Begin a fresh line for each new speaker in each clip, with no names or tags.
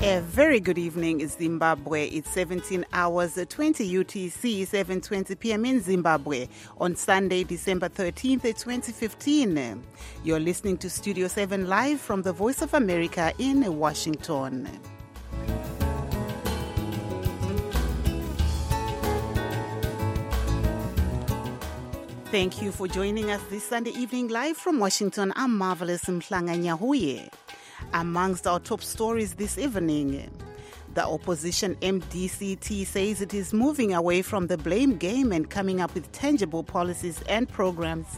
A very good evening, Zimbabwe. It's 17 hours, 20 UTC, 7:20 p.m. in Zimbabwe on Sunday, December 13th, 2015. You're listening to Studio 7 live from the Voice of America in Washington. Thank you for joining us this Sunday evening live from Washington. I'm Marvelous Mhlanga Nyahuye. Amongst our top stories this evening, the opposition MDCT says it is moving away from the blame game and coming up with tangible policies and programs.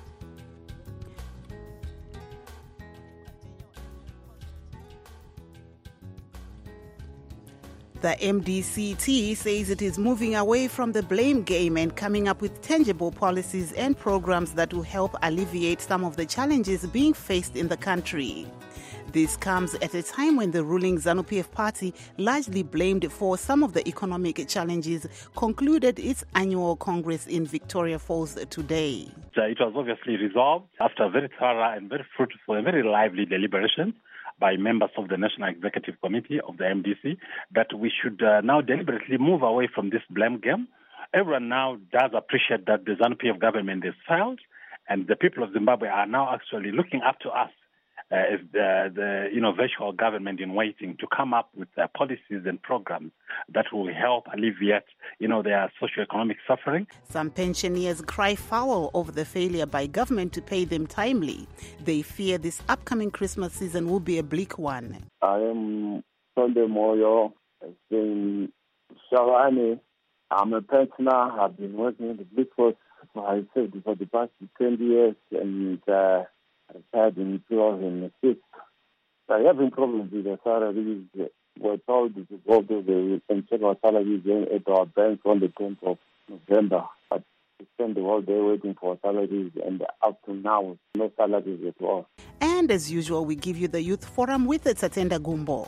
The MDCT says it is moving away from the blame game and coming up with tangible policies and programs that will help alleviate some of the challenges being faced in the country. This comes at a time when the ruling ZANU-PF party, largely blamed for some of the economic challenges, concluded its annual congress in Victoria Falls today.
It was obviously resolved after a very thorough and very fruitful and very lively deliberation by members of the National Executive Committee of the MDC that we should now deliberately move away from this blame game. Everyone now does appreciate that the ZANU-PF government has failed, and the people of Zimbabwe are now actually looking up to us as the virtual government in waiting to come up with policies and programs that will help alleviate, their socioeconomic suffering.
Some pensioners cry foul over the failure by government to pay them timely. They fear this upcoming Christmas season will be a bleak one.
I am Sunday Moyo, in Sharani. I'm a pensioner. I've been working in the Blue Cross, I said, for the past 20 years, and I've had in 2006. I having problems with the salaries. We're told to go to and check our salaries at our bank on the 10th of November. But we spend the whole day waiting for salaries, and up to now, no salaries at all.
And as usual, we give you the Youth Forum with Tsatenda Gumbo.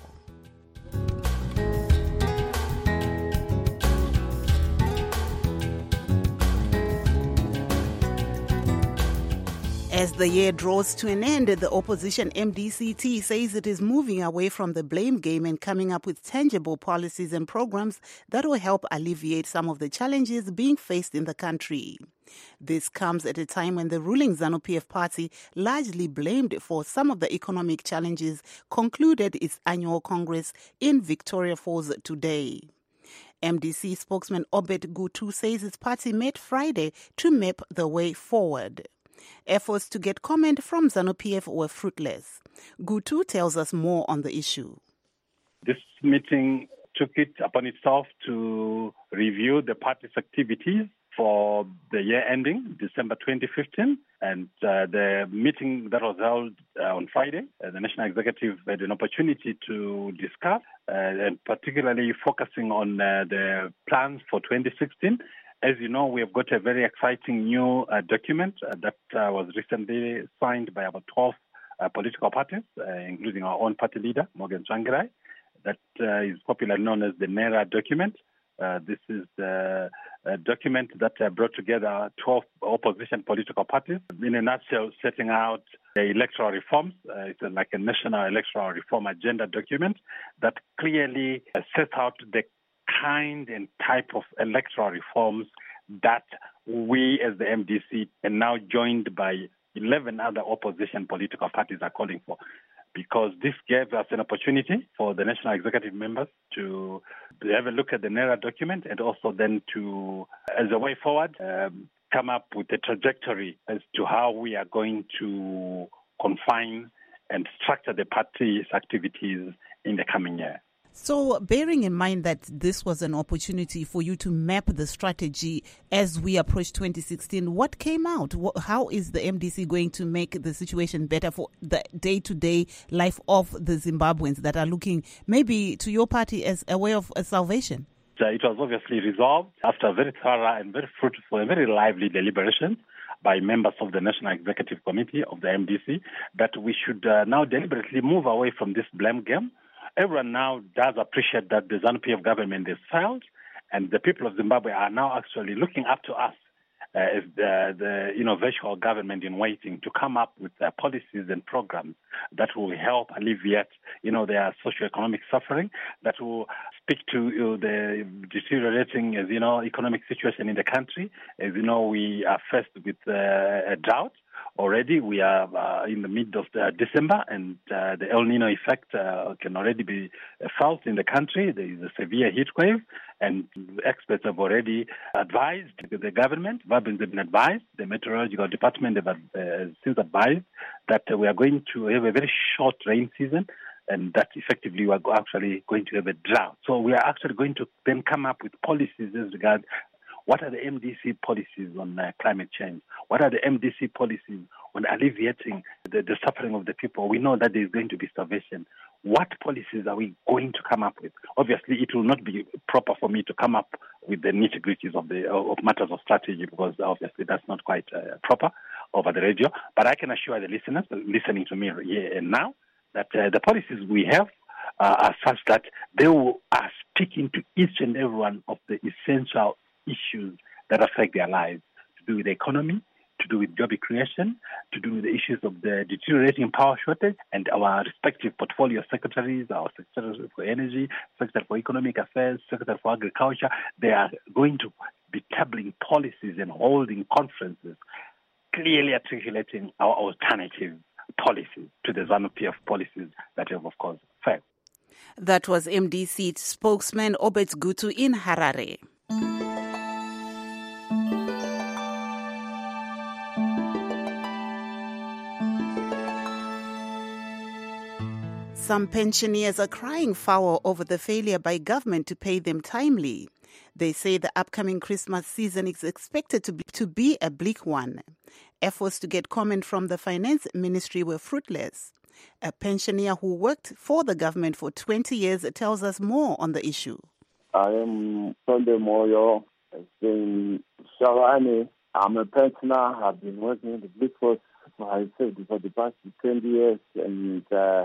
As the year draws to an end, the opposition MDCT says it is moving away from the blame game and coming up with tangible policies and programs that will help alleviate some of the challenges being faced in the country. This comes at a time when the ruling ZANU-PF party, largely blamed for some of the economic challenges, concluded its annual congress in Victoria Falls today. MDC spokesman Obed Gutu says its party met Friday to map the way forward. Efforts to get comment from ZANU-PF were fruitless. Gutu tells us more on the issue.
This meeting took it upon itself to review the party's activities for the year ending December 2015. And the meeting that was held on Friday, the National Executive had an opportunity to discuss, and particularly focusing on the plans for 2016. As you know, we have got a very exciting new document that was recently signed by about 12 political parties, including our own party leader, Morgan Tsvangirai, that is popularly known as the NERA document. This is the document that brought together 12 opposition political parties, in a nutshell, setting out the electoral reforms. It's like a national electoral reform agenda document that clearly sets out the kind and type of electoral reforms that we as the MDC, and now joined by 11 other opposition political parties, are calling for. Because this gave us an opportunity for the national executive members to have a look at the NERA document and also then to, as a way forward, come up with a trajectory as to how we are going to confine and structure the party's activities in the coming year.
So, bearing in mind that this was an opportunity for you to map the strategy as we approach 2016, what came out? How is the MDC going to make the situation better for the day-to-day life of the Zimbabweans that are looking maybe to your party as a way of salvation?
It was obviously resolved after a very thorough and very fruitful and very lively deliberation by members of the National Executive Committee of the MDC that we should now deliberately move away from this blame game. Everyone now does appreciate that the ZANU-PF government has failed, and the people of Zimbabwe are now actually looking up to us as the virtual government in waiting to come up with policies and programs that will help alleviate, their socioeconomic suffering, that will speak to the deteriorating, economic situation in the country. As you know, we are faced with a drought. Already, we are in the mid of December, and the El Nino effect can already be felt in the country. There is a severe heat wave, and experts have already advised the government, have been advised, the meteorological department have since advised that we are going to have a very short rain season, and that effectively we are actually going to have a drought. So we are actually going to then come up with policies as regards what are the MDC policies on climate change? What are the MDC policies on alleviating the suffering of the people? We know that there is going to be starvation. What policies are we going to come up with? Obviously, it will not be proper for me to come up with the nitty-gritties of matters of strategy, because obviously that's not quite proper over the radio. But I can assure the listeners listening to me here and now that the policies we have are such that they are speaking to each and every one of the essential issues that affect their lives, to do with the economy, to do with job creation, to do with the issues of the deteriorating power shortage, and our respective portfolio secretaries, our secretary for energy, secretary for economic affairs, secretary for agriculture, they are going to be tabling policies and holding conferences, clearly articulating our alternative policies to the ZANU-PF policies that have, of course, failed.
That was MDC spokesman Obed Gutu in Harare. Some pensioners are crying foul over the failure by government to pay them timely. They say the upcoming Christmas season is expected to be a bleak one. Efforts to get comment from the Finance Ministry were fruitless. A pensioner who worked for the government for 20 years tells us more on the issue.
I am Sunday Moyo. In Sharani, I'm a pensioner. I've been working in the Bliss Force for the past 20 years, and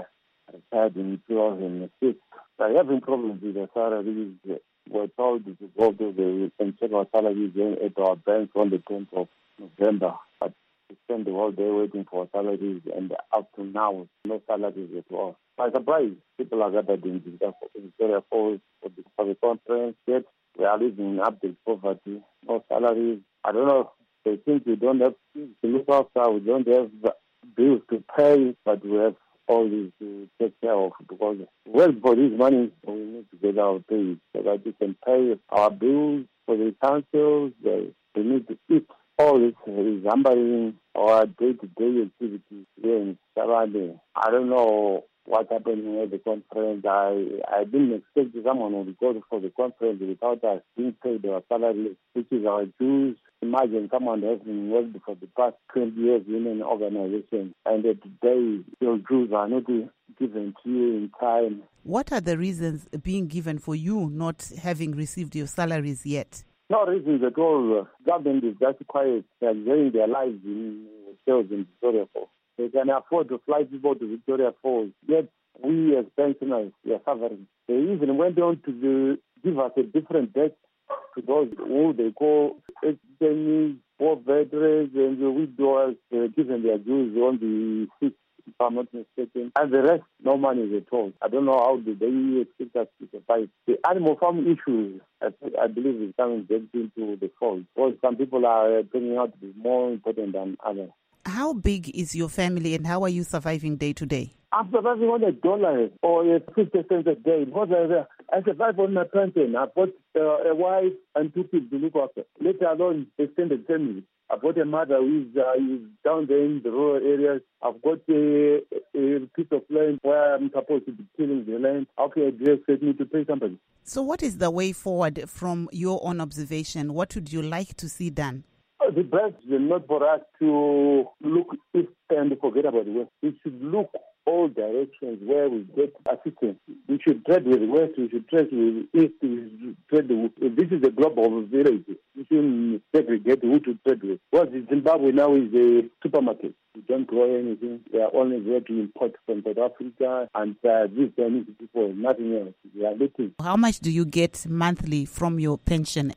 I started in 2006. I have been problems with the salaries. We're told to go to the check our salaries at our bank on the 10th of November. But we spent the whole day waiting for salaries, and up to now, no salaries at all. By surprise, people are gathered in Victoria Falls for the conference. Yet we are living in abject poverty, no salaries. I don't know. They think we don't have to look after, we don't have bills to pay, but we have all this to take care of, because for this money we need to get our pay so that we can pay our bills for the councils. We need to eat. All this is hampering our day-to-day activities here in Sharani. I don't know what happened at the conference. I didn't expect someone would go for the conference without us being paid our salary, which is our dues. Imagine someone has been working for the past 20 years in an organization, and today your dues are not given to you in time.
What are the reasons being given for you not having received your salaries yet?
No reasons at all. Government is just quiet. They are enjoying their lives in hotels in Victoria Falls. They can afford to fly people to Victoria Falls. Yet we as pensioners, we are suffering. They even went on to give us a different debt to those who they call ex-detainees, poor veterans, and the widowers, given their dues on the 6th, if I'm not mistaken. And the rest, no money at all. I don't know how they expect us to survive. The animal farm issue, I believe, is coming back into the fold, because some people are turning out to be more important than others.
How big is your family, and how are you surviving day to day?
I'm surviving on $1 or 50 cents a day, because I survive on my pension. I've got a wife and 2 kids to look after, let alone extended family. I've got a mother who is down there in the rural areas. I've got a piece of land where I'm supposed to be tilling the land. How can I expect me to pay somebody?
So what is the way forward from your own observation? What would you like to see done?
The best is not for us to look east and forget about the west. We should look all directions where we get assistance. We should tread with the west, we should tread with the east, we should tread with... This is a global village. We shouldn't segregate who to tread with. What Zimbabwe now is a supermarket. We don't grow anything. We are only there to import from South Africa, and these Chinese people, nothing else. We are looking.
How much do you get monthly from your pension?
It's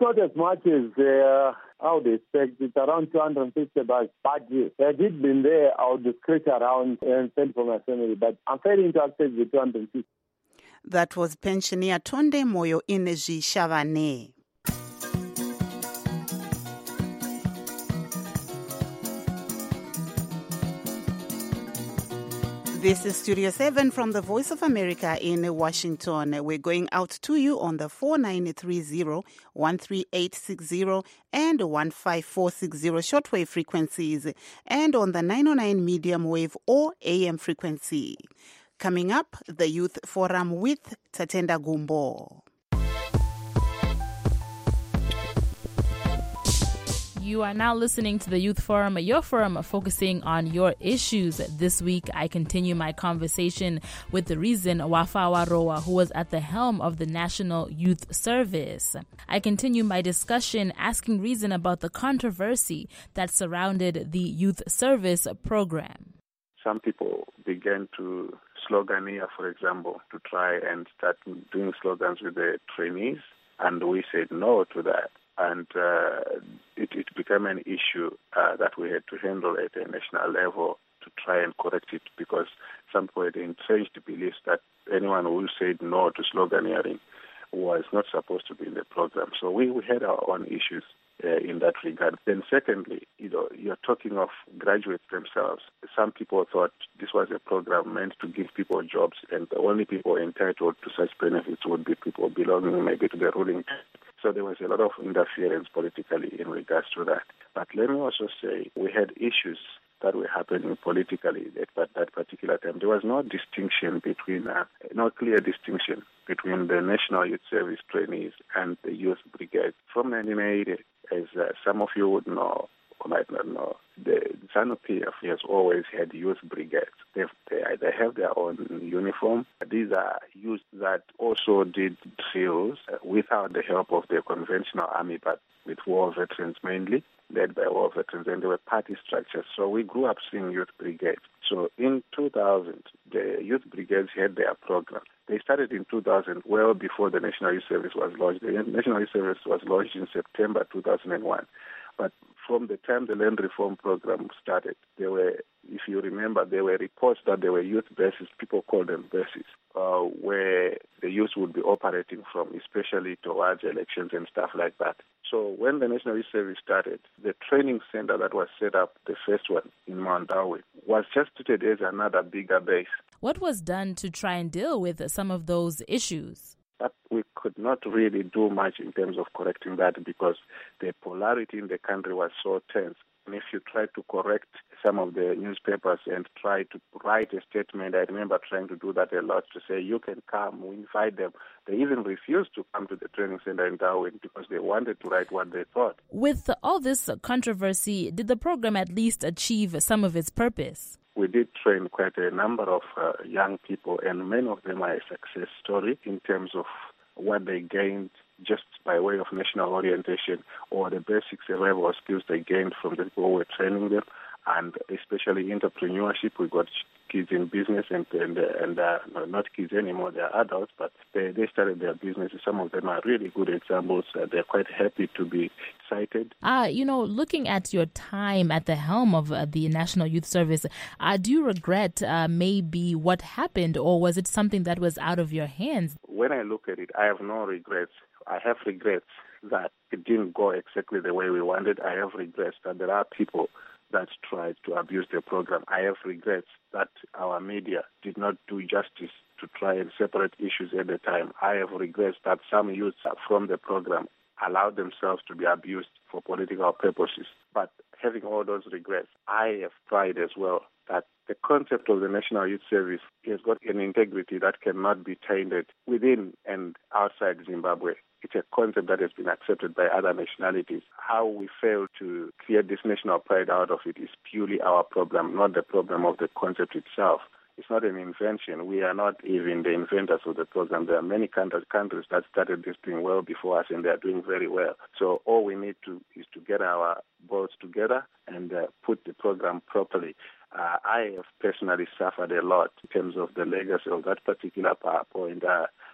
not as much as I would expect. It's around 250 bucks. But had it been there, I would scratch around and send for my family. But I'm failing to accept the 250.
That was pensioner Tonde Moyo Ineji Shavane. This is Studio 7 from the Voice of America in Washington. We're going out to you on the 4930, 13860 and 15460 shortwave frequencies and on the 909 medium wave or AM frequency. Coming up, the Youth Forum with Tatenda Gumbo.
You are now listening to the Youth Forum, your forum focusing on your issues. This week, I continue my conversation with the Reason Wafawaroa, who was at the helm of the National Youth Service. I continue my discussion asking Reason about the controversy that surrounded the Youth Service program.
Some people began to sloganeer, for example, to try and start doing slogans with the trainees, and we said no to that. And it became an issue that we had to handle at a national level to try and correct it, because some people had entrenched beliefs that anyone who said no to sloganeering was not supposed to be in the program. So we had our own issues in that regard. Then secondly, you're talking of graduates themselves. Some people thought this was a program meant to give people jobs, and the only people entitled to such benefits would be people belonging maybe to the ruling. So there was a lot of interference politically in regards to that. But let me also say we had issues that were happening politically at that particular time. There was no distinction between, no clear distinction between the National Youth Service trainees and the Youth Brigade. From 1980, as some of you would know, or might not know, the ZANU-PF has always had youth brigades. They have their own uniform. These are youth that also did drills without the help of the conventional army, but with war veterans mainly, led by war veterans, and they were party structures. So we grew up seeing youth brigades. So in 2000, the youth brigades had their program. They started in 2000, well before the National Youth Service was launched. The National Youth Service was launched in September 2001. But from the time the land reform program started, there were, if you remember, there were reports that there were youth bases, people called them bases, where the youth would be operating from, especially towards elections and stuff like that. So when the National Youth Service started, the training center that was set up, the first one in Mount Darwin, was just treated as another bigger base.
What was done to try and deal with some of those issues?
But we could not really do much in terms of correcting that because the polarity in the country was so tense. And if you try to correct some of the newspapers and try to write a statement, I remember trying to do that a lot, to say, you can come, we invite them. They even refused to come to the training center in Darwin because they wanted to write what they thought.
With all this controversy, did the program at least achieve some of its purpose?
We did train quite a number of young people, and many of them are a success story in terms of what they gained just by way of national orientation or the basic survival skills they gained from the people who were training them, and especially entrepreneurship. We got kids in business and not kids anymore, they're adults, but they started their businesses. Some of them are really good examples. They're quite happy to be cited.
Looking at your time at the helm of the National Youth Service, do you regret maybe what happened, or was it something that was out of your hands?
When I look at it, I have no regrets. I have regrets that it didn't go exactly the way we wanted. I have regrets that there are people that tried to abuse the program. I have regrets that our media did not do justice to try and separate issues at the time. I have regrets that some youths from the program allowed themselves to be abused for political purposes. But having all those regrets, I have pride as well that the concept of the National Youth Service has got an integrity that cannot be tainted within and outside Zimbabwe. It's a concept that has been accepted by other nationalities. How we fail to create this national pride out of it is purely our problem, not the problem of the concept itself. It's not an invention. We are not even the inventors of the program. There are many countries that started this thing well before us, and they are doing very well. So all we need is to get our boats together and put the program properly. I have personally suffered a lot in terms of the legacy of that particular PowerPoint.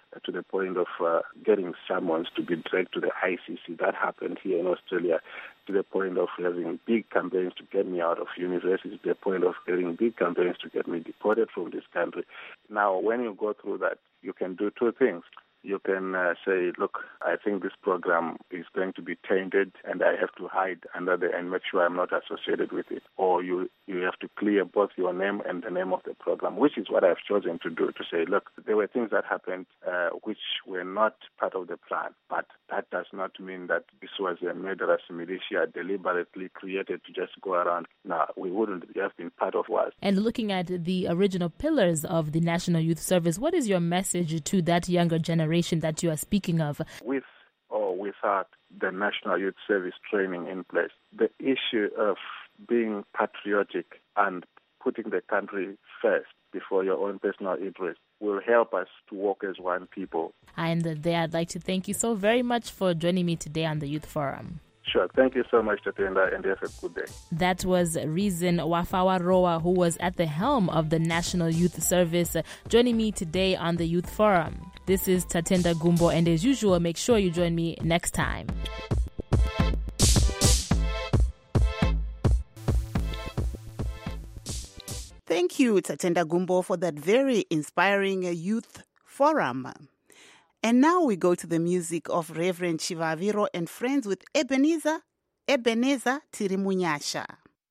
to the point of getting summons to be dragged to the ICC. That happened here in Australia, to the point of having big campaigns to get me out of university, to the point of getting big campaigns to get me deported from this country. Now, when you go through that, you can do two things. You can say, look, I think this program is going to be tainted and I have to hide under there and make sure I'm not associated with it. Or you have to clear both your name and the name of the program, which is what I've chosen to do, to say, look, there were things that happened which were not part of the plan. But that does not mean that this was a murderous militia deliberately created to just go around. No, we wouldn't have been part of what.
And looking at the original pillars of the National Youth Service, what is your message to that younger generation that you are speaking of?
With or without the National Youth Service training in place, the issue of being patriotic and putting the country first before your own personal interest will help us to walk as one people. And
there, I'd like to thank you so very much for joining me today on the Youth Forum.
Sure. Thank you so much, Tatenda, and have a good day.
That was Reason Wafawa-Roa, who was at the helm of the National Youth Service, joining me today on the Youth Forum. This is Tatenda Gumbo, and as usual, make sure you join me next time.
Thank you, Tatenda Gumbo, for that very inspiring Youth Forum. And now we go to the music of Reverend Chivaviro and friends with Ebenezer Tirimunyasha.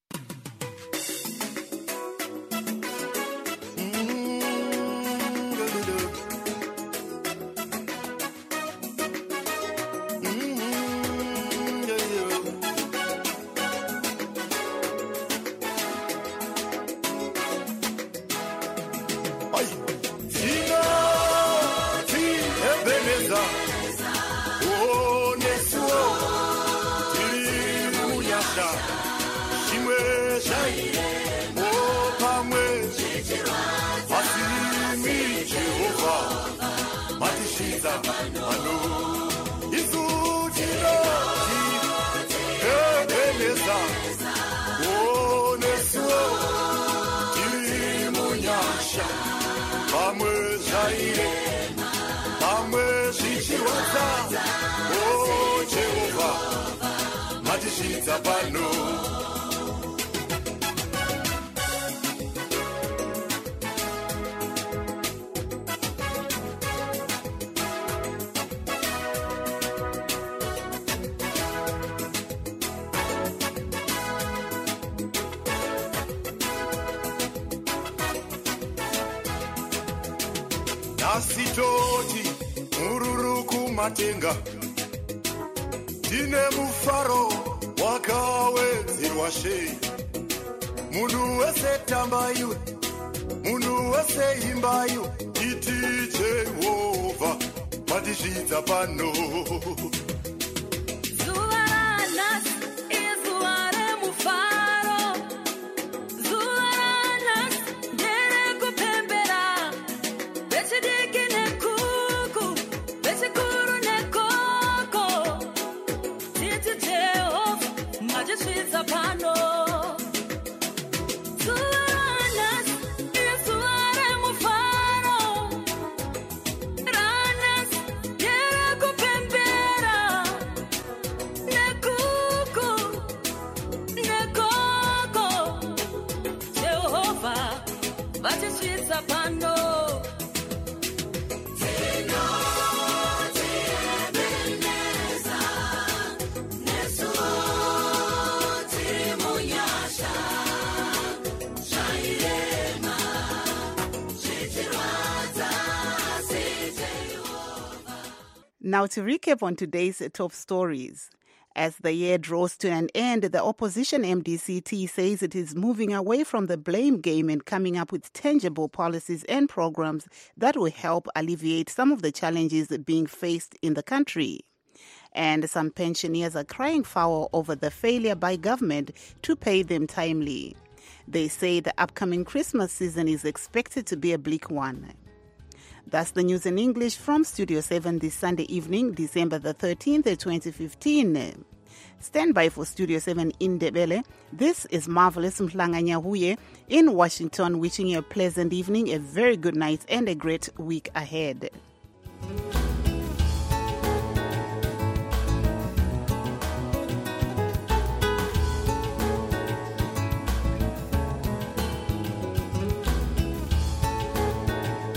Nasitoti mururuku matenga tine mufaro wakawedzerwa shei munhu wese tambayo munhu wese imbayo iti Jehovha matizvidza pano
Now to recap on today's top stories. As the year draws to an end, the opposition MDCT says it is moving away from the blame game and coming up with tangible policies and programs that will help alleviate some of the challenges being faced in the country. And some pensioners are crying foul over the failure by government to pay them timely. They say the upcoming Christmas season is expected to be a bleak one. That's the news in English from Studio 7 this Sunday evening, December the 13th, 2015. Stand by for Studio 7 in Ndebele. This is Marvelous Mhlanganyahuye in Washington, wishing you a pleasant evening, a very good night, and a great week ahead.